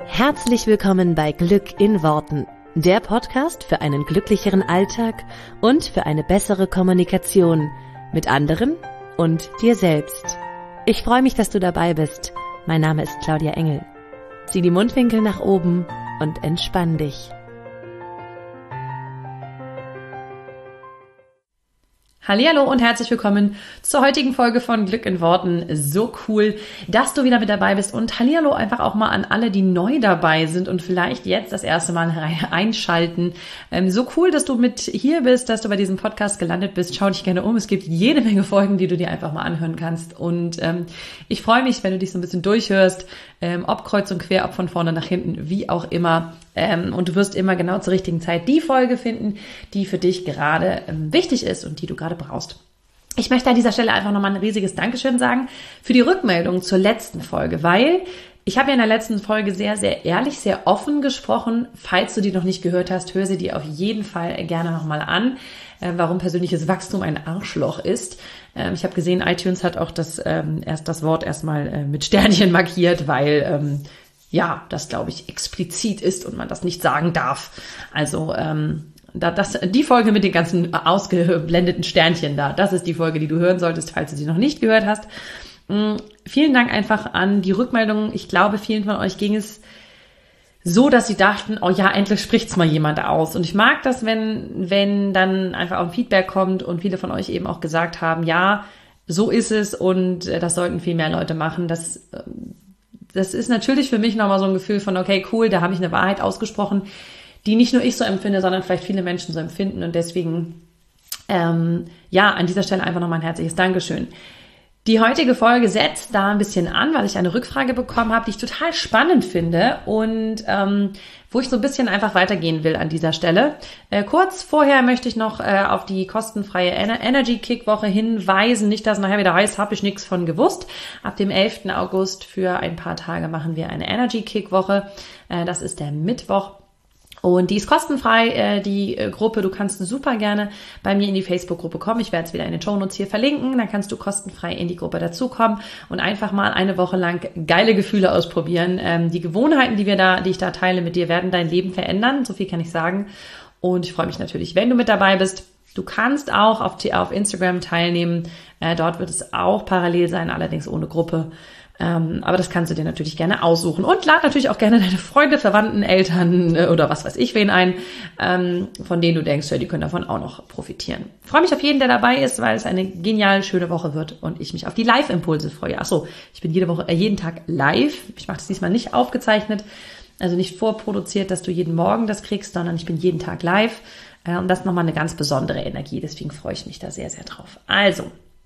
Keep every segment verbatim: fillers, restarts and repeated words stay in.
Herzlich willkommen bei Glück in Worten, der Podcast für einen glücklicheren Alltag und für eine bessere Kommunikation mit anderen und dir selbst. Ich freue mich, dass du dabei bist. Mein Name ist Claudia Engel. Zieh die Mundwinkel nach oben und entspann dich. Hallihallo und herzlich willkommen zur heutigen Folge von Glück in Worten. So cool, dass du wieder mit dabei bist, und hallihallo einfach auch mal an alle, die neu dabei sind und vielleicht jetzt das erste Mal einschalten. Ähm, so cool, dass du mit hier bist, dass du bei diesem Podcast gelandet bist. Schau dich gerne um. Es gibt jede Menge Folgen, die du dir einfach mal anhören kannst, und ähm, ich freue mich, wenn du dich so ein bisschen durchhörst, ähm, ob kreuz und quer, ob von vorne nach hinten, wie auch immer. Ähm, und du wirst immer genau zur richtigen Zeit die Folge finden, die für dich gerade ähm, wichtig ist und die du gerade brauchst. Ich möchte an dieser Stelle einfach nochmal ein riesiges Dankeschön sagen für die Rückmeldung zur letzten Folge, weil ich habe ja in der letzten Folge sehr, sehr ehrlich, sehr offen gesprochen. Falls du die noch nicht gehört hast, hör sie dir auf jeden Fall gerne nochmal an, äh, warum persönliches Wachstum ein Arschloch ist. Ähm, ich habe gesehen, iTunes hat auch das, ähm, erst das Wort erstmal äh, mit Sternchen markiert, weil ähm, ja, das glaube ich explizit ist und man das nicht sagen darf. Also ähm, da, das, die Folge mit den ganzen ausgeblendeten Sternchen da, das ist die Folge, die du hören solltest, falls du sie noch nicht gehört hast. Ähm, vielen Dank einfach an die Rückmeldungen. Ich glaube, vielen von euch ging es so, dass sie dachten, oh ja, endlich spricht's mal jemand aus. Und ich mag das, wenn, wenn dann einfach auch ein Feedback kommt und viele von euch eben auch gesagt haben, ja, so ist es und äh, das sollten viel mehr Leute machen. Das äh, Das ist natürlich für mich nochmal so ein Gefühl von, okay, cool, da habe ich eine Wahrheit ausgesprochen, die nicht nur ich so empfinde, sondern vielleicht viele Menschen so empfinden. Und deswegen, ähm, ja, an dieser Stelle einfach nochmal ein herzliches Dankeschön. Die heutige Folge setzt da ein bisschen an, weil ich eine Rückfrage bekommen habe, die ich total spannend finde und ähm, wo ich so ein bisschen einfach weitergehen will an dieser Stelle. Äh, kurz vorher möchte ich noch äh, auf die kostenfreie Ener- Energy Kick Woche hinweisen. Nicht, dass nachher wieder heißt, habe ich nichts von gewusst. Ab dem elften August für ein paar Tage machen wir eine Energy Kick Woche. Äh, das ist der Mittwoch. Und die ist kostenfrei, äh, die äh, Gruppe. Du kannst super gerne bei mir in die Facebook-Gruppe kommen. Ich werde es wieder in den Shownotes hier verlinken. Dann kannst du kostenfrei in die Gruppe dazukommen und einfach mal eine Woche lang geile Gefühle ausprobieren. Ähm, die Gewohnheiten, die wir da, die ich da teile mit dir, werden dein Leben verändern. So viel kann ich sagen. Und ich freue mich natürlich, wenn du mit dabei bist. Du kannst auch auf, auf Instagram teilnehmen. Äh, dort wird es auch parallel sein, allerdings ohne Gruppe. Ähm, aber das kannst du dir natürlich gerne aussuchen. Und lad natürlich auch gerne deine Freunde, Verwandten, Eltern äh, oder was weiß ich wen ein, ähm, von denen du denkst, ja, die können davon auch noch profitieren. Ich freue mich auf jeden, der dabei ist, weil es eine genial schöne Woche wird und ich mich auf die Live-Impulse freue. Achso, ich bin jede Woche, äh, jeden Tag live. Ich mache das diesmal nicht aufgezeichnet, also nicht vorproduziert, dass du jeden Morgen das kriegst, sondern ich bin jeden Tag live. Äh, und das ist nochmal eine ganz besondere Energie. Deswegen freue ich mich da sehr, sehr drauf. Also,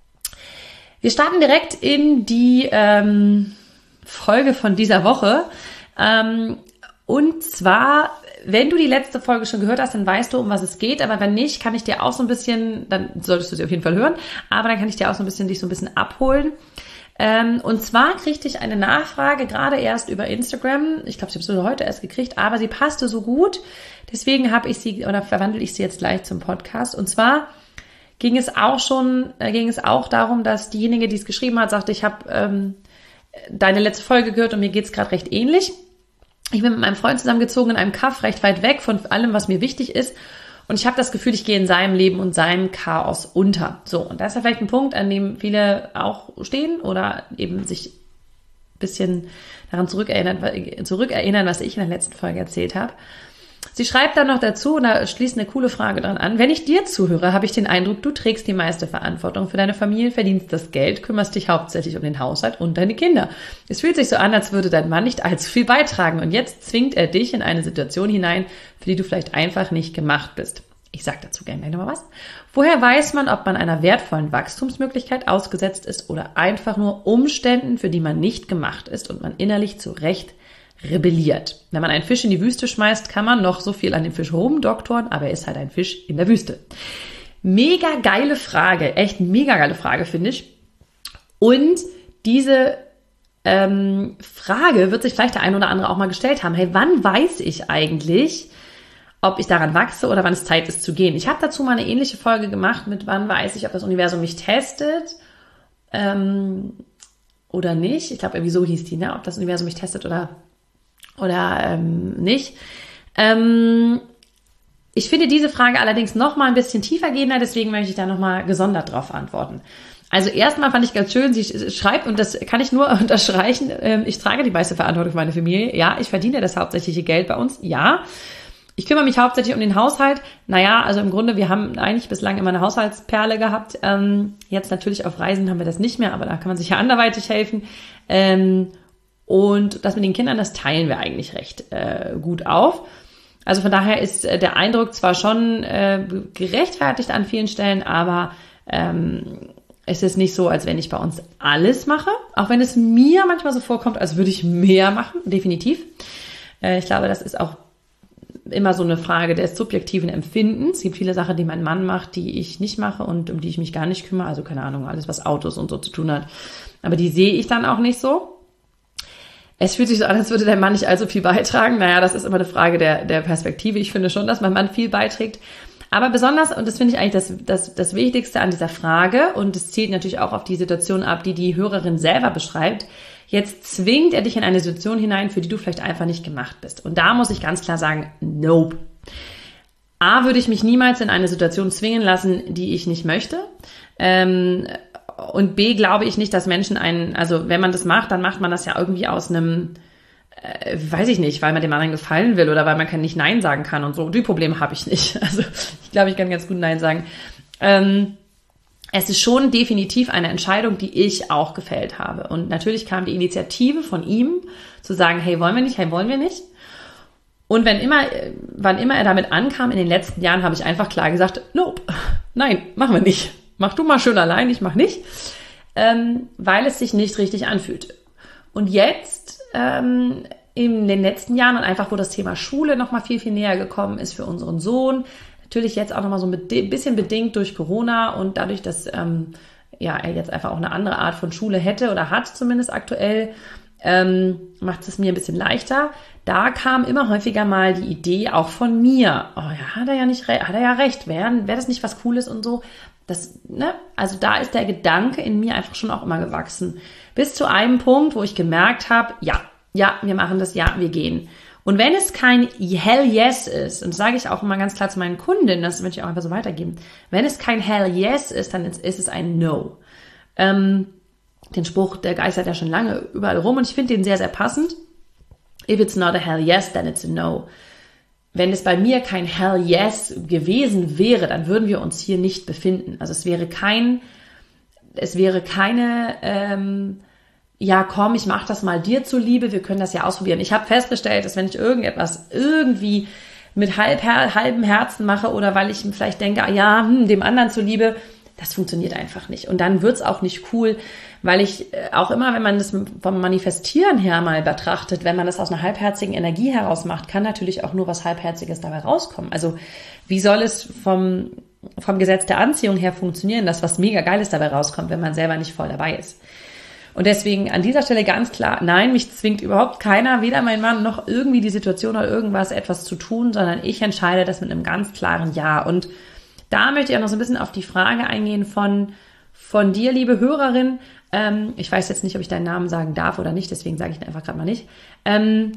wir starten direkt in die ähm, Folge von dieser Woche. Ähm, und zwar, wenn du die letzte Folge schon gehört hast, dann weißt du, um was es geht. Aber wenn nicht, kann ich dir auch so ein bisschen, dann solltest du sie auf jeden Fall hören, aber dann kann ich dir auch so ein bisschen dich so ein bisschen abholen. Ähm, und zwar kriegte ich eine Nachfrage, gerade erst über Instagram. Ich glaube, sie habe sie heute erst gekriegt, aber sie passte so gut. Deswegen habe ich sie, oder verwandle ich sie jetzt gleich zum Podcast. Und zwar ging es auch schon, äh, ging es auch darum, dass diejenige, die es geschrieben hat, sagte, ich habe ähm, deine letzte Folge gehört und mir geht's gerade recht ähnlich. Ich bin mit meinem Freund zusammengezogen in einem Kaff, recht weit weg von allem, was mir wichtig ist. Und ich habe das Gefühl, ich gehe in seinem Leben und seinem Chaos unter. So, und das ist ja vielleicht ein Punkt, an dem viele auch stehen oder eben sich ein bisschen daran zurückerinnern, zurückerinnern, was ich in der letzten Folge erzählt habe. Sie schreibt dann noch dazu, und da schließt eine coole Frage dran an: Wenn ich dir zuhöre, habe ich den Eindruck, du trägst die meiste Verantwortung für deine Familie, verdienst das Geld, kümmerst dich hauptsächlich um den Haushalt und deine Kinder. Es fühlt sich so an, als würde dein Mann nicht allzu viel beitragen, und jetzt zwingt er dich in eine Situation hinein, für die du vielleicht einfach nicht gemacht bist. Ich sage dazu gerne gleich nochmal was. Woher weiß man, ob man einer wertvollen Wachstumsmöglichkeit ausgesetzt ist oder einfach nur Umständen, für die man nicht gemacht ist und man innerlich zu Recht rebelliert? Wenn man einen Fisch in die Wüste schmeißt, kann man noch so viel an dem Fisch rumdoktoren, aber er ist halt ein Fisch in der Wüste. Mega geile Frage, echt mega geile Frage, finde ich. Und diese ähm, Frage wird sich vielleicht der ein oder andere auch mal gestellt haben. Hey, wann weiß ich eigentlich, ob ich daran wachse oder wann es Zeit ist zu gehen? Ich habe dazu mal eine ähnliche Folge gemacht mit wann weiß ich, ob das Universum mich testet ähm, oder nicht. Ich glaube, irgendwie so hieß die, ne? Ob das Universum mich testet oder oder ähm, nicht. Ähm, ich finde diese Frage allerdings noch mal ein bisschen tiefergehender, deswegen möchte ich da noch mal gesondert drauf antworten. Also erstmal fand ich ganz schön, sie schreibt, und das kann ich nur unterstreichen, ich trage die meiste Verantwortung für meine Familie. Ja, ich verdiene das hauptsächliche Geld bei uns. Ja, ich kümmere mich hauptsächlich um den Haushalt. Naja, also im Grunde, wir haben eigentlich bislang immer eine Haushaltsperle gehabt. Ähm, jetzt natürlich auf Reisen haben wir das nicht mehr, aber da kann man sich ja anderweitig helfen. Ähm, und das mit den Kindern, das teilen wir eigentlich recht äh, gut auf. Also von daher ist äh, der Eindruck zwar schon äh, gerechtfertigt an vielen Stellen, aber ähm, es ist nicht so, als wenn ich bei uns alles mache, auch wenn es mir manchmal so vorkommt, als würde ich mehr machen, definitiv. Äh, ich glaube, das ist auch immer so eine Frage des subjektiven Empfindens. Es gibt viele Sachen, die mein Mann macht, die ich nicht mache und um die ich mich gar nicht kümmere. Also keine Ahnung, alles, was Autos und so zu tun hat. Aber die sehe ich dann auch nicht so. Es fühlt sich so an, als würde der Mann nicht allzu viel beitragen. Naja, das ist immer eine Frage der, der Perspektive. Ich finde schon, dass mein Mann viel beiträgt. Aber besonders, und das finde ich eigentlich das, das, das Wichtigste an dieser Frage, und es zielt natürlich auch auf die Situation ab, die die Hörerin selber beschreibt, jetzt zwingt er dich in eine Situation hinein, für die du vielleicht einfach nicht gemacht bist. Und da muss ich ganz klar sagen, nope. A, würde ich mich niemals in eine Situation zwingen lassen, die ich nicht möchte. Ähm, und B, glaube ich nicht, dass Menschen einen, also wenn man das macht, dann macht man das ja irgendwie aus einem, äh, weiß ich nicht, weil man dem anderen gefallen will oder weil man nicht Nein sagen kann und so. Die Probleme habe ich nicht. Also ich glaube, ich kann ganz gut Nein sagen. Ähm, Es ist schon definitiv eine Entscheidung, die ich auch gefällt habe. Und natürlich kam die Initiative von ihm, zu sagen, hey, wollen wir nicht, hey, wollen wir nicht? Und wenn immer, wann immer er damit ankam, in den letzten Jahren, habe ich einfach klar gesagt, nope, nein, machen wir nicht. Mach du mal schön allein, ich mach nicht. Ähm, weil es sich nicht richtig anfühlt. Und jetzt, ähm, in den letzten Jahren und einfach, wo das Thema Schule nochmal viel, viel näher gekommen ist für unseren Sohn, natürlich jetzt auch nochmal so ein bisschen bedingt durch Corona und dadurch, dass ähm, ja, er jetzt einfach auch eine andere Art von Schule hätte oder hat zumindest aktuell, ähm, macht es mir ein bisschen leichter. Da kam immer häufiger mal die Idee auch von mir, oh ja, hat er ja nicht recht, hat er ja recht, wäre wär das nicht was Cooles und so. Das, ne? Also da ist der Gedanke in mir einfach schon auch immer gewachsen. Bis zu einem Punkt, wo ich gemerkt habe, ja, ja, wir machen das, ja, wir gehen. Und wenn es kein Hell Yes ist, und das sage ich auch immer ganz klar zu meinen Kundinnen, das möchte ich auch einfach so weitergeben, wenn es kein Hell Yes ist, dann ist, ist es ein No. Ähm, den Spruch, der geistert ja schon lange überall rum und ich finde den sehr, sehr passend. If it's not a Hell Yes, then it's a No. Wenn es bei mir kein Hell Yes gewesen wäre, dann würden wir uns hier nicht befinden. Also es wäre kein, es wäre keine, ähm, ja komm, ich mache das mal dir zuliebe, wir können das ja ausprobieren. Ich habe festgestellt, dass wenn ich irgendetwas irgendwie mit halb, halbem Herzen mache oder weil ich vielleicht denke, ah ja, hm, dem anderen zuliebe, das funktioniert einfach nicht. Und dann wird's auch nicht cool, weil ich auch immer, wenn man das vom Manifestieren her mal betrachtet, wenn man das aus einer halbherzigen Energie heraus macht, kann natürlich auch nur was Halbherziges dabei rauskommen. Also wie soll es vom, vom Gesetz der Anziehung her funktionieren, dass was mega Geiles dabei rauskommt, wenn man selber nicht voll dabei ist? Und deswegen an dieser Stelle ganz klar, nein, mich zwingt überhaupt keiner, weder mein Mann noch irgendwie die Situation oder irgendwas etwas zu tun, sondern ich entscheide das mit einem ganz klaren Ja. Und da möchte ich auch noch so ein bisschen auf die Frage eingehen von, von dir, liebe Hörerin. Ähm, ich weiß jetzt nicht, ob ich deinen Namen sagen darf oder nicht, deswegen sage ich ihn einfach gerade mal nicht. Ähm,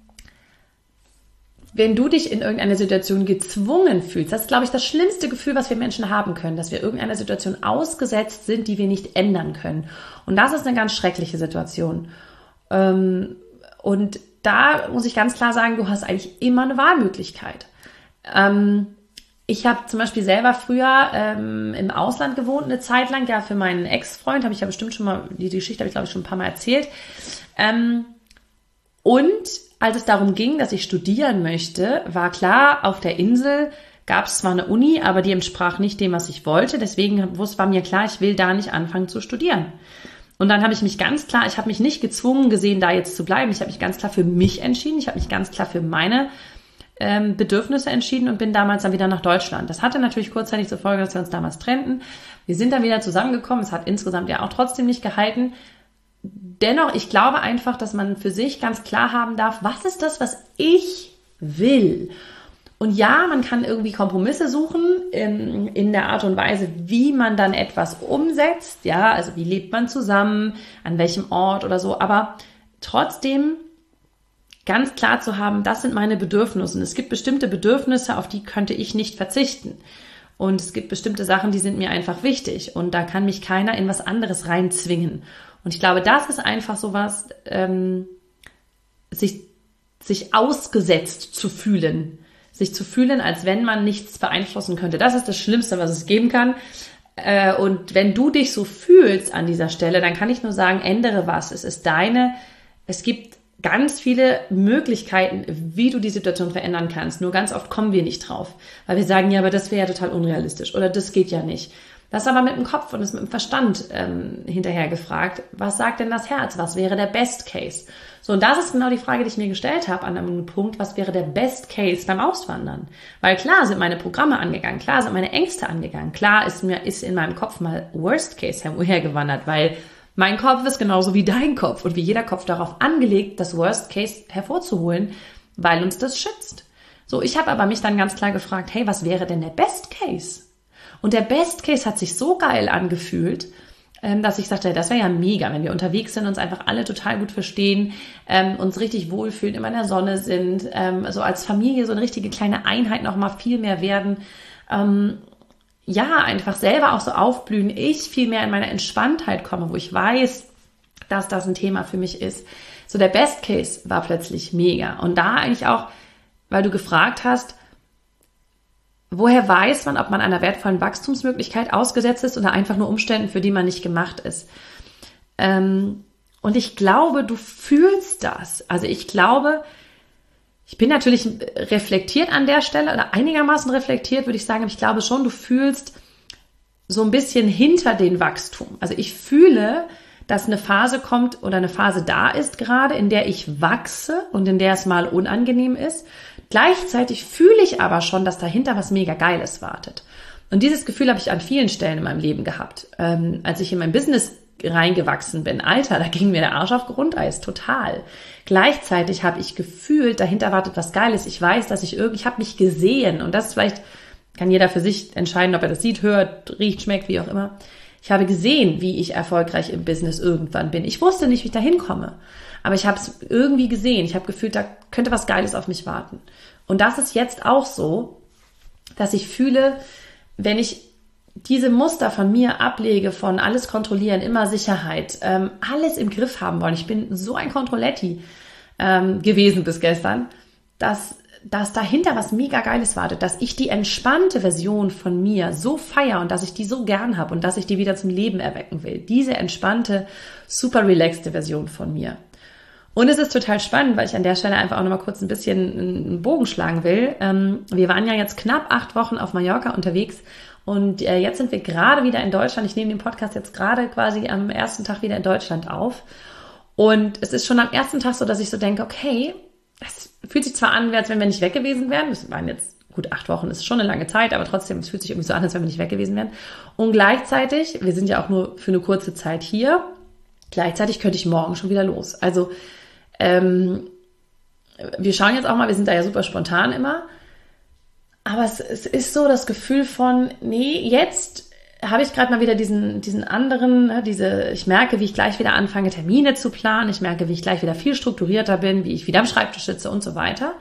wenn du dich in irgendeiner Situation gezwungen fühlst, das ist, glaube ich, das schlimmste Gefühl, was wir Menschen haben können, dass wir irgendeiner Situation ausgesetzt sind, die wir nicht ändern können. Und das ist eine ganz schreckliche Situation. Ähm, und da muss ich ganz klar sagen, du hast eigentlich immer eine Wahlmöglichkeit. Ähm, ich habe zum Beispiel selber früher ähm, im Ausland gewohnt, eine Zeit lang, ja, für meinen Ex-Freund, habe ich ja bestimmt schon mal, die, die Geschichte habe ich, glaube ich, schon ein paar Mal erzählt. Ähm, und als es darum ging, dass ich studieren möchte, war klar, auf der Insel gab es zwar eine Uni, aber die entsprach nicht dem, was ich wollte. Deswegen war mir klar, ich will da nicht anfangen zu studieren. Und dann habe ich mich ganz klar, ich habe mich nicht gezwungen gesehen, da jetzt zu bleiben. Ich habe mich ganz klar für mich entschieden. Ich habe mich ganz klar für meine ähm, Bedürfnisse entschieden und bin damals dann wieder nach Deutschland. Das hatte natürlich kurzzeitig zur Folge, dass wir uns damals trennten. Wir sind dann wieder zusammengekommen. Es hat insgesamt ja auch trotzdem nicht gehalten. Dennoch, ich glaube einfach, dass man für sich ganz klar haben darf, was ist das, was ich will? Und ja, man kann irgendwie Kompromisse suchen in, in der Art und Weise, wie man dann etwas umsetzt. Ja, also wie lebt man zusammen, an welchem Ort oder so. Aber trotzdem ganz klar zu haben, das sind meine Bedürfnisse. Und es gibt bestimmte Bedürfnisse, auf die könnte ich nicht verzichten. Und es gibt bestimmte Sachen, die sind mir einfach wichtig. Und da kann mich keiner in was anderes reinzwingen. Und ich glaube, das ist einfach sowas, ähm, sich, sich ausgesetzt zu fühlen. Sich zu fühlen, als wenn man nichts beeinflussen könnte. Das ist das Schlimmste, was es geben kann. Äh, und wenn du dich so fühlst an dieser Stelle, dann kann ich nur sagen, ändere was. Es ist deine, es gibt ganz viele Möglichkeiten, wie du die Situation verändern kannst. Nur ganz oft kommen wir nicht drauf, weil wir sagen, ja, aber das wäre ja total unrealistisch oder das geht ja nicht. Das ist aber mit dem Kopf und ist mit dem Verstand ähm, hinterher gefragt. Was sagt denn das Herz? Was wäre der Best Case? So, und das ist genau die Frage, die ich mir gestellt habe an einem Punkt. Was wäre der Best Case beim Auswandern? Weil klar sind meine Programme angegangen, klar sind meine Ängste angegangen, klar ist mir ist in meinem Kopf mal Worst Case hergewandert, weil mein Kopf ist genauso wie dein Kopf und wie jeder Kopf darauf angelegt, das Worst Case hervorzuholen, weil uns das schützt. So, ich habe aber mich dann ganz klar gefragt, hey, was wäre denn der Best Case? Und der Best Case hat sich so geil angefühlt, dass ich sagte, das wäre ja mega, wenn wir unterwegs sind, uns einfach alle total gut verstehen, ähm, uns richtig wohlfühlen, immer in der Sonne sind, ähm, so als Familie so eine richtige kleine Einheit noch mal viel mehr werden. Ähm, ja, einfach selber auch so aufblühen, ich viel mehr in meine Entspanntheit komme, wo ich weiß, dass das ein Thema für mich ist. So der Best Case war plötzlich mega. Und da eigentlich auch, weil du gefragt hast, woher weiß man, ob man einer wertvollen Wachstumsmöglichkeit ausgesetzt ist oder einfach nur Umständen, für die man nicht gemacht ist. Ähm, und ich glaube, du fühlst das. Also ich glaube, ich bin natürlich reflektiert an der Stelle oder einigermaßen reflektiert, würde ich sagen, aber ich glaube schon, du fühlst so ein bisschen hinter den Wachstum. Also ich fühle, dass eine Phase kommt oder eine Phase da ist gerade, in der ich wachse und in der es mal unangenehm ist. Gleichzeitig fühle ich aber schon, dass dahinter was mega Geiles wartet. Und dieses Gefühl habe ich an vielen Stellen in meinem Leben gehabt. Ähm, als ich in mein Business reingewachsen bin, Alter, da ging mir der Arsch auf Grundeis, total. Gleichzeitig habe ich gefühlt, dahinter wartet was Geiles. Ich weiß, dass ich irgendwie, ich habe mich gesehen und das ist vielleicht, kann jeder für sich entscheiden, ob er das sieht, hört, riecht, schmeckt, wie auch immer. Ich habe gesehen, wie ich erfolgreich im Business irgendwann bin. Ich wusste nicht, wie ich da hinkomme, aber ich habe es irgendwie gesehen. Ich habe gefühlt, da könnte was Geiles auf mich warten. Und das ist jetzt auch so, dass ich fühle, wenn ich diese Muster von mir ablege, von alles kontrollieren, immer Sicherheit, ähm, alles im Griff haben wollen. Ich bin so ein Kontrolletti ähm, gewesen bis gestern, dass, dass dahinter was mega Geiles wartet, dass ich die entspannte Version von mir so feiere und dass ich die so gern habe und dass ich die wieder zum Leben erwecken will. Diese entspannte, super relaxte Version von mir. Und es ist total spannend, weil ich an der Stelle einfach auch nochmal kurz ein bisschen einen Bogen schlagen will. Ähm, wir waren ja jetzt knapp acht Wochen auf Mallorca unterwegs und äh, jetzt sind wir gerade wieder in Deutschland. Ich nehme den Podcast jetzt gerade quasi am ersten Tag wieder in Deutschland auf. Und es ist schon am ersten Tag so, dass ich so denke, okay, es fühlt sich zwar an, als wenn wir nicht weg gewesen wären. Das waren jetzt, gut, acht Wochen ist schon eine lange Zeit, aber trotzdem, es fühlt sich irgendwie so an, als wenn wir nicht weg gewesen wären. Und gleichzeitig, wir sind ja auch nur für eine kurze Zeit hier, gleichzeitig könnte ich morgen schon wieder los. Also ähm, wir schauen jetzt auch mal, wir sind da ja super spontan immer, aber es, es ist so das Gefühl von, nee, jetzt habe ich gerade mal wieder diesen, diesen anderen, ne, diese, ich merke, wie ich gleich wieder anfange, Termine zu planen, ich merke, wie ich gleich wieder viel strukturierter bin, wie ich wieder am Schreibtisch sitze und so weiter.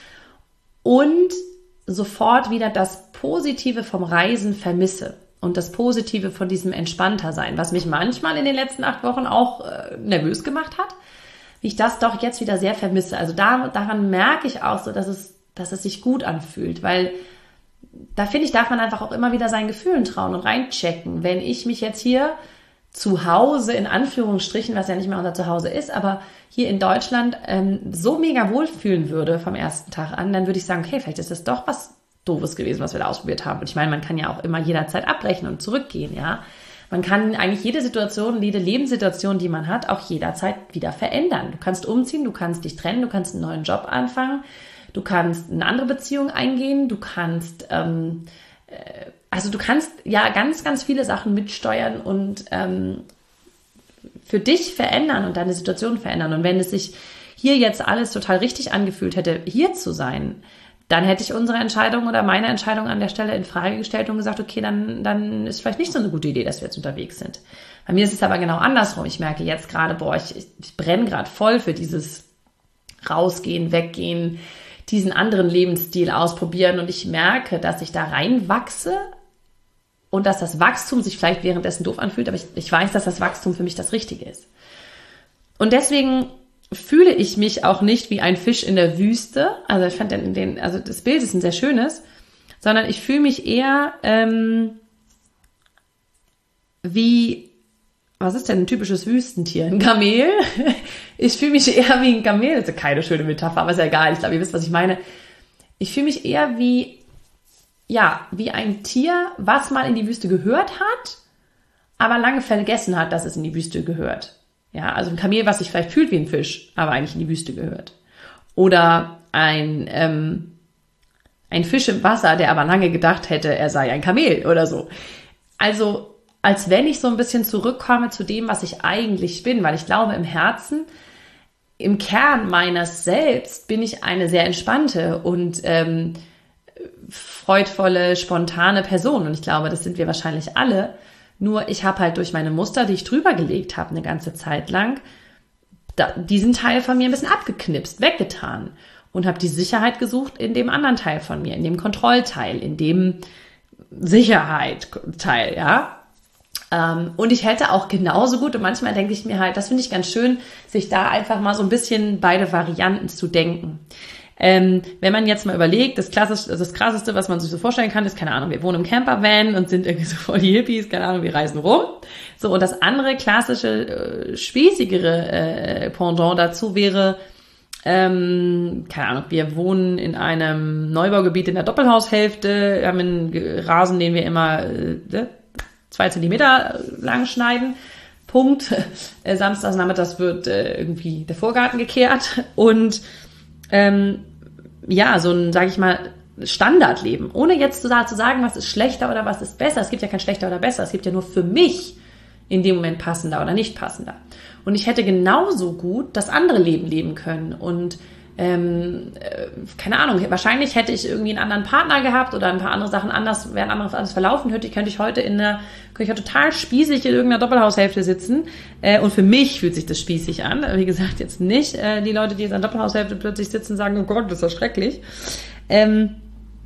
Und sofort wieder das Positive vom Reisen vermisse und das Positive von diesem entspannter sein, was mich manchmal in den letzten acht Wochen auch äh, nervös gemacht hat, wie ich das doch jetzt wieder sehr vermisse. Also da, daran merke ich auch so, dass es, dass es sich gut anfühlt, weil da finde ich, darf man einfach auch immer wieder seinen Gefühlen trauen und reinchecken. Wenn ich mich jetzt hier zu Hause, in Anführungsstrichen, was ja nicht mehr unser Zuhause ist, aber hier in Deutschland ähm, so mega wohlfühlen würde vom ersten Tag an, dann würde ich sagen, okay, vielleicht ist das doch was Doofes gewesen, was wir da ausprobiert haben. Und ich meine, man kann ja auch immer jederzeit abbrechen und zurückgehen, ja. Man kann eigentlich jede Situation, jede Lebenssituation, die man hat, auch jederzeit wieder verändern. Du kannst umziehen, du kannst dich trennen, du kannst einen neuen Job anfangen, du kannst eine andere Beziehung eingehen, du kannst, ähm, äh, also du kannst ja ganz, ganz viele Sachen mitsteuern und ähm, für dich verändern und deine Situation verändern. Und wenn es sich hier jetzt alles total richtig angefühlt hätte, hier zu sein, dann hätte ich unsere Entscheidung oder meine Entscheidung an der Stelle in Frage gestellt und gesagt, okay, dann, dann ist vielleicht nicht so eine gute Idee, dass wir jetzt unterwegs sind. Bei mir ist es aber genau andersrum. Ich merke jetzt gerade, boah, ich, ich brenne gerade voll für dieses rausgehen, weggehen, diesen anderen Lebensstil ausprobieren. Und ich merke, dass ich da reinwachse und dass das Wachstum sich vielleicht währenddessen doof anfühlt, aber ich, ich weiß, dass das Wachstum für mich das Richtige ist. Und deswegen fühle ich mich auch nicht wie ein Fisch in der Wüste. Also ich fand den, den also das Bild ist ein sehr schönes, sondern ich fühle mich eher ähm, wie, was ist denn ein typisches Wüstentier? Ein Kamel? Ich fühle mich eher wie ein Kamel. Das ist keine schöne Metapher, aber ist ja egal. Ich glaube, ihr wisst, was ich meine. Ich fühle mich eher wie, ja, wie ein Tier, was mal in die Wüste gehört hat, aber lange vergessen hat, dass es in die Wüste gehört. Ja, also ein Kamel, was sich vielleicht fühlt wie ein Fisch, aber eigentlich in die Wüste gehört. Oder ein, ähm, ein Fisch im Wasser, der aber lange gedacht hätte, er sei ein Kamel oder so. Also, als wenn ich so ein bisschen zurückkomme zu dem, was ich eigentlich bin, weil ich glaube, im Herzen, im Kern meines Selbst bin ich eine sehr entspannte und ähm, freudvolle, spontane Person. Und ich glaube, das sind wir wahrscheinlich alle. Nur ich habe halt durch meine Muster, die ich drüber gelegt habe, eine ganze Zeit lang, da, diesen Teil von mir ein bisschen abgeknipst, weggetan und habe die Sicherheit gesucht in dem anderen Teil von mir, in dem Kontrollteil, in dem Sicherheit-Teil, ja. Ähm, und ich hätte auch genauso gut, und manchmal denke ich mir halt, das finde ich ganz schön, sich da einfach mal so ein bisschen beide Varianten zu denken. Ähm, wenn man jetzt mal überlegt, das klassischste, das krasseste, was man sich so vorstellen kann, ist, keine Ahnung, wir wohnen im Campervan und sind irgendwie so voll die Hippies, keine Ahnung, wir reisen rum. So, und das andere klassische, äh, spießigere äh, Pendant dazu wäre, ähm, keine Ahnung, wir wohnen in einem Neubaugebiet in der Doppelhaushälfte, wir haben einen Rasen, den wir immer äh, zwei Zentimeter lang schneiden. Punkt. Äh, samstags nachmittags wird äh, irgendwie der Vorgarten gekehrt und Ähm, ja, so ein, sage ich mal, Standardleben. Ohne jetzt zu, zu sagen, was ist schlechter oder was ist besser. Es gibt ja kein schlechter oder besser. Es gibt ja nur für mich in dem Moment passender oder nicht passender. Und ich hätte genauso gut das andere Leben leben können. Und ähm, äh, keine Ahnung, wahrscheinlich hätte ich irgendwie einen anderen Partner gehabt oder ein paar andere Sachen anders, wären anderes alles verlaufen, könnte ich, könnte ich heute in einer, könnte ich total spießig in irgendeiner Doppelhaushälfte sitzen. Äh, und für mich fühlt sich das spießig an. Wie gesagt, jetzt nicht äh, die Leute, die jetzt an der Doppelhaushälfte plötzlich sitzen, sagen, oh Gott, das ist ja schrecklich. Ähm,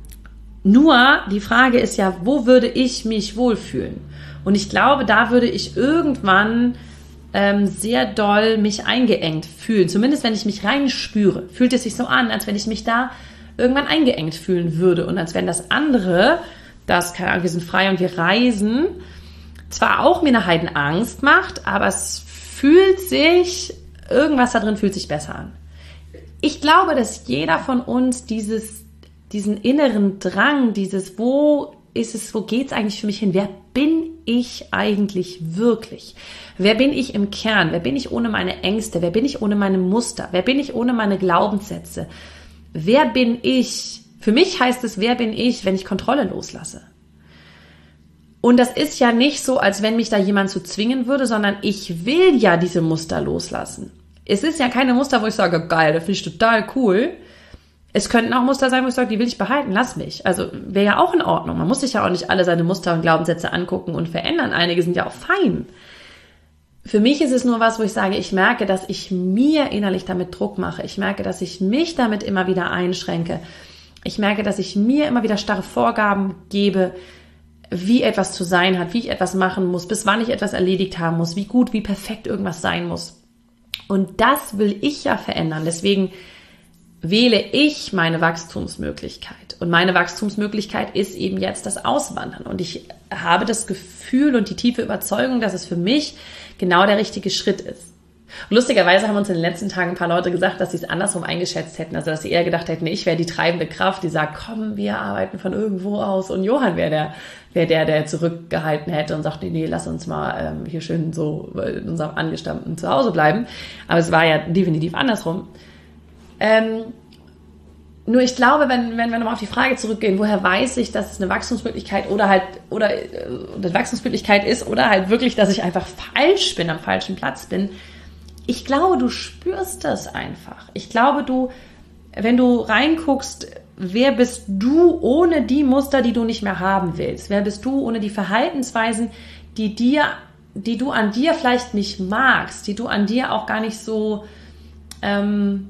nur die Frage ist ja, wo würde ich mich wohlfühlen? Und ich glaube, da würde ich irgendwann ähm, sehr doll mich eingeengt fühlen. Zumindest, wenn ich mich reinspüre, fühlt es sich so an, als wenn ich mich da irgendwann eingeengt fühlen würde. Und als wenn das andere, das, keine Ahnung, wir sind frei und wir reisen, zwar auch mir eine Heidenangst macht, aber es fühlt sich, irgendwas da drin fühlt sich besser an. Ich glaube, dass jeder von uns dieses, diesen inneren Drang, dieses, wo ist es, wo geht's eigentlich für mich hin? Wer bin ich eigentlich wirklich? Wer bin ich im Kern? Wer bin ich ohne meine Ängste? Wer bin ich ohne meine Muster? Wer bin ich ohne meine Glaubenssätze? Wer bin ich? Für mich heißt es, wer bin ich, wenn ich Kontrolle loslasse? Und das ist ja nicht so, als wenn mich da jemand zu zwingen würde, sondern ich will ja diese Muster loslassen. Es ist ja keine Muster, wo ich sage, geil, das finde ich total cool. Es könnten auch Muster sein, wo ich sage, die will ich behalten, lass mich. Also wäre ja auch in Ordnung. Man muss sich ja auch nicht alle seine Muster und Glaubenssätze angucken und verändern. Einige sind ja auch fein. Für mich ist es nur was, wo ich sage, ich merke, dass ich mir innerlich damit Druck mache. Ich merke, dass ich mich damit immer wieder einschränke. Ich merke, dass ich mir immer wieder starre Vorgaben gebe, wie etwas zu sein hat, wie ich etwas machen muss, bis wann ich etwas erledigt haben muss, wie gut, wie perfekt irgendwas sein muss. Und das will ich ja verändern. Deswegen wähle ich meine Wachstumsmöglichkeit. Und meine Wachstumsmöglichkeit ist eben jetzt das Auswandern. Und ich habe das Gefühl und die tiefe Überzeugung, dass es für mich genau der richtige Schritt ist. Und lustigerweise haben uns in den letzten Tagen ein paar Leute gesagt, dass sie es andersrum eingeschätzt hätten. Also dass sie eher gedacht hätten, ich wäre die treibende Kraft, die sagt, komm, wir arbeiten von irgendwo aus. Und Johann wäre der, wäre der, der zurückgehalten hätte und sagt, nee, nee, lass uns mal ähm, hier schön so in unserem angestammten Zuhause bleiben. Aber es war ja definitiv andersrum. Ähm, nur ich glaube, wenn, wenn wir nochmal auf die Frage zurückgehen, woher weiß ich, dass es eine Wachstumsmöglichkeit oder halt, oder äh, eine Wachstumsmöglichkeit ist oder halt wirklich, dass ich einfach falsch bin, am falschen Platz bin. Ich glaube, du spürst das einfach. Ich glaube, du, wenn du reinguckst, wer bist du ohne die Muster, die du nicht mehr haben willst? Wer bist du ohne die Verhaltensweisen, die dir, die du an dir vielleicht nicht magst, die du an dir auch gar nicht so, ähm,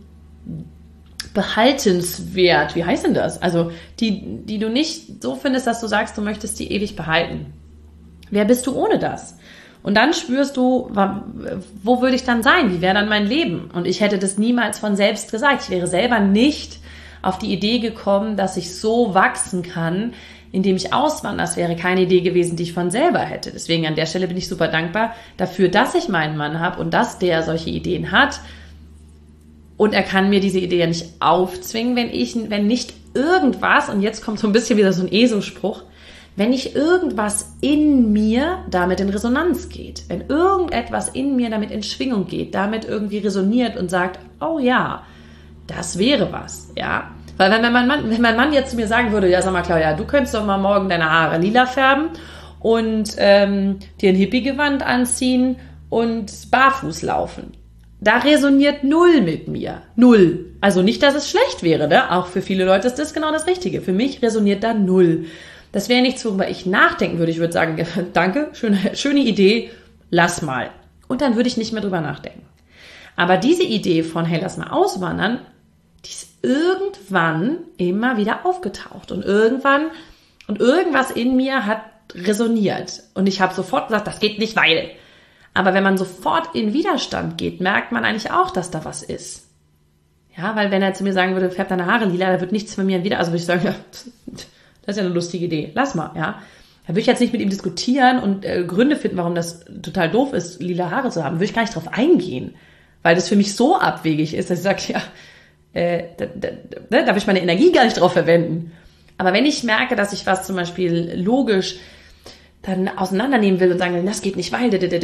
behaltenswert, wie heißt denn das? Also die, die du nicht so findest, dass du sagst, du möchtest die ewig behalten. Wer bist du ohne das? Und dann spürst du, wo würde ich dann sein? Wie wäre dann mein Leben? Und ich hätte das niemals von selbst gesagt. Ich wäre selber nicht auf die Idee gekommen, dass ich so wachsen kann, indem ich auswandere. Das wäre keine Idee gewesen, die ich von selber hätte. Deswegen an der Stelle bin ich super dankbar dafür, dass ich meinen Mann habe und dass der solche Ideen hat. Und er kann mir diese Idee ja nicht aufzwingen, wenn ich, wenn nicht irgendwas, und jetzt kommt so ein bisschen wieder so ein ESO-Spruch, wenn nicht irgendwas in mir damit in Resonanz geht, wenn irgendetwas in mir damit in Schwingung geht, damit irgendwie resoniert und sagt, oh ja, das wäre was, ja. Weil wenn mein Mann, wenn mein Mann jetzt zu mir sagen würde, ja, sag mal, Claudia, du könntest doch mal morgen deine Haare lila färben und ähm, dir ein Hippie-Gewand anziehen und barfuß laufen. Da resoniert null mit mir. Null. Also nicht, dass es schlecht wäre, ne? Auch für viele Leute ist das genau das Richtige. Für mich resoniert da null. Das wäre nichts, worüber ich nachdenken würde. Ich würde sagen, danke, schöne, schöne Idee, lass mal. Und dann würde ich nicht mehr drüber nachdenken. Aber diese Idee von, hey, lass mal auswandern, die ist irgendwann immer wieder aufgetaucht. Und irgendwann, und irgendwas in mir hat resoniert. Und ich habe sofort gesagt, das geht nicht, weil... Aber wenn man sofort in Widerstand geht, merkt man eigentlich auch, dass da was ist. Ja, weil wenn er zu mir sagen würde, färb deine Haare lila, da wird nichts von mir wieder, also würde ich sagen, ja, das ist ja eine lustige Idee, lass mal, ja. Da würde ich jetzt nicht mit ihm diskutieren und äh, Gründe finden, warum das total doof ist, lila Haare zu haben, würde ich gar nicht drauf eingehen, weil das für mich so abwegig ist, dass ich sage, ja, äh, da, da, da, da will ich meine Energie gar nicht drauf verwenden. Aber wenn ich merke, dass ich was zum Beispiel logisch dann auseinandernehmen will und sagen, das geht nicht, weil,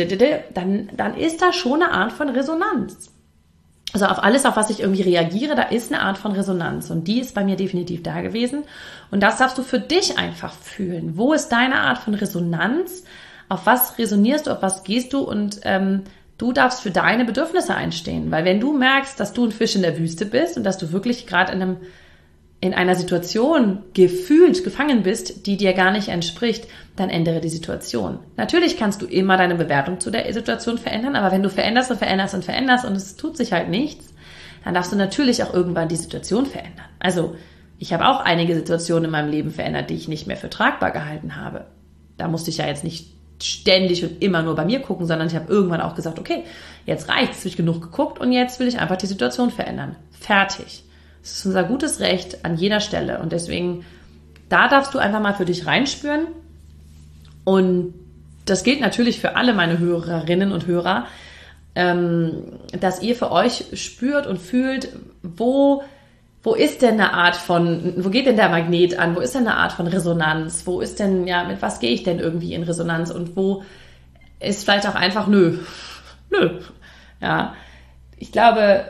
dann, dann ist da schon eine Art von Resonanz. Also auf alles, auf was ich irgendwie reagiere, da ist eine Art von Resonanz und die ist bei mir definitiv da gewesen und das darfst du für dich einfach fühlen. Wo ist deine Art von Resonanz? Auf was resonierst du, auf was gehst du und ähm, du darfst für deine Bedürfnisse einstehen, weil wenn du merkst, dass du ein Fisch in der Wüste bist und dass du wirklich gerade in einem in einer Situation gefühlt gefangen bist, die dir gar nicht entspricht, dann ändere die Situation. Natürlich kannst du immer deine Bewertung zu der Situation verändern, aber wenn du veränderst und veränderst und veränderst und es tut sich halt nichts, dann darfst du natürlich auch irgendwann die Situation verändern. Also ich habe auch einige Situationen in meinem Leben verändert, die ich nicht mehr für tragbar gehalten habe. Da musste ich ja jetzt nicht ständig und immer nur bei mir gucken, sondern ich habe irgendwann auch gesagt, okay, jetzt reicht's, habe ich genug geguckt und jetzt will ich einfach die Situation verändern. Fertig. Das ist unser gutes Recht an jeder Stelle und deswegen, da darfst du einfach mal für dich reinspüren und das gilt natürlich für alle meine Hörerinnen und Hörer, ähm, dass ihr für euch spürt und fühlt, wo, wo ist denn eine Art von, wo geht denn der Magnet an, wo ist denn eine Art von Resonanz, wo ist denn, ja, mit was gehe ich denn irgendwie in Resonanz und wo ist vielleicht auch einfach nö, nö, ja, ich glaube,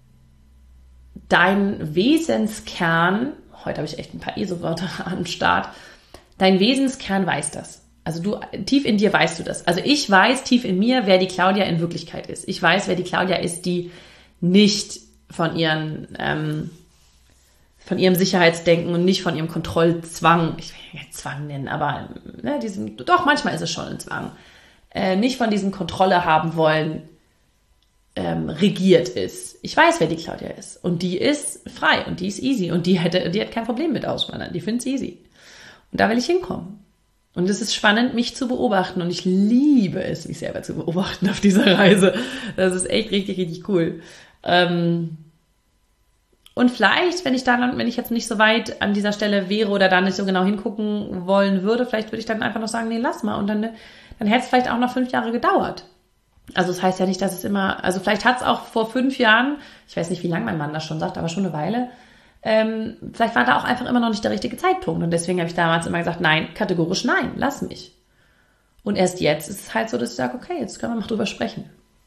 dein Wesenskern, heute habe ich echt ein paar ESO-Wörter am Start, dein Wesenskern weiß das. Also du, tief in dir weißt du das. Also ich weiß tief in mir, wer die Claudia in Wirklichkeit ist. Ich weiß, wer die Claudia ist, die nicht von ihren, ähm, von ihrem Sicherheitsdenken und nicht von ihrem Kontrollzwang, ich will nicht Zwang nennen, aber ne, diesen, doch, manchmal ist es schon ein Zwang, äh, nicht von diesem Kontrolle haben wollen, Ähm, regiert ist. Ich weiß, wer die Claudia ist. Und die ist frei und die ist easy. Und die hätte, die hat kein Problem mit Auswandern. Die findet es easy. Und da will ich hinkommen. Und es ist spannend, mich zu beobachten. Und ich liebe es, mich selber zu beobachten auf dieser Reise. Das ist echt richtig, richtig cool. Ähm und vielleicht, wenn ich dann, wenn ich jetzt nicht so weit an dieser Stelle wäre oder da nicht so genau hingucken wollen würde, vielleicht würde ich dann einfach noch sagen, nee, lass mal. Und dann, dann hätte es vielleicht auch noch fünf Jahre gedauert. Also das heißt ja nicht, dass es immer, also vielleicht hat es auch vor fünf Jahren, ich weiß nicht, wie lange mein Mann das schon sagt, aber schon eine Weile, ähm, vielleicht war da auch einfach immer noch nicht der richtige Zeitpunkt. Und deswegen habe ich damals immer gesagt, nein, kategorisch nein, lass mich. Und erst jetzt ist es halt so, dass ich sage, okay, jetzt können wir mal drüber sprechen.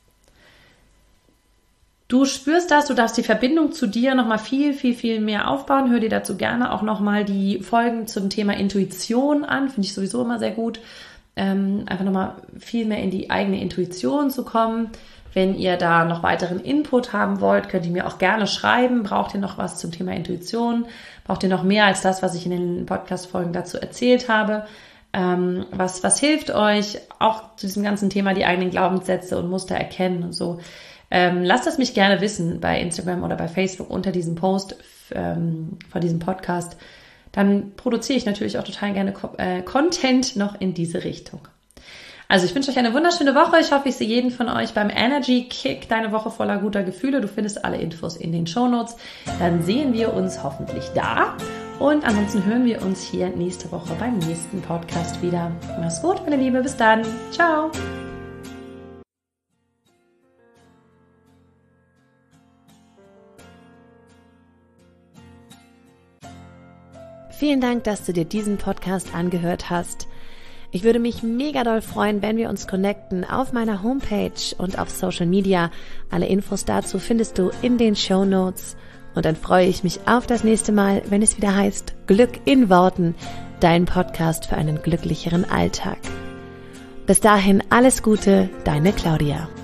Du spürst das, du darfst die Verbindung zu dir nochmal viel, viel, viel mehr aufbauen. Hör dir dazu gerne auch nochmal die Folgen zum Thema Intuition an, finde ich sowieso immer sehr gut. Ähm, einfach nochmal viel mehr in die eigene Intuition zu kommen. Wenn ihr da noch weiteren Input haben wollt, könnt ihr mir auch gerne schreiben. Braucht ihr noch was zum Thema Intuition? Braucht ihr noch mehr als das, was ich in den Podcast-Folgen dazu erzählt habe? Ähm, was, was hilft euch? Auch zu diesem ganzen Thema die eigenen Glaubenssätze und Muster erkennen und so. Ähm, lasst es mich gerne wissen bei Instagram oder bei Facebook unter diesem Post ähm, von diesem Podcast. Dann produziere ich natürlich auch total gerne äh, Content noch in diese Richtung. Also ich wünsche euch eine wunderschöne Woche. Ich hoffe, ich sehe jeden von euch beim Energy Kick, deine Woche voller guter Gefühle. Du findest alle Infos in den Shownotes. Dann sehen wir uns hoffentlich da. Und ansonsten hören wir uns hier nächste Woche beim nächsten Podcast wieder. Mach's gut, meine Liebe. Bis dann. Ciao. Vielen Dank, dass du dir diesen Podcast angehört hast. Ich würde mich mega doll freuen, wenn wir uns connecten auf meiner Homepage und auf Social Media. Alle Infos dazu findest du in den Shownotes. Und dann freue ich mich auf das nächste Mal, wenn es wieder heißt Glück in Worten, dein Podcast für einen glücklicheren Alltag. Bis dahin alles Gute, deine Claudia.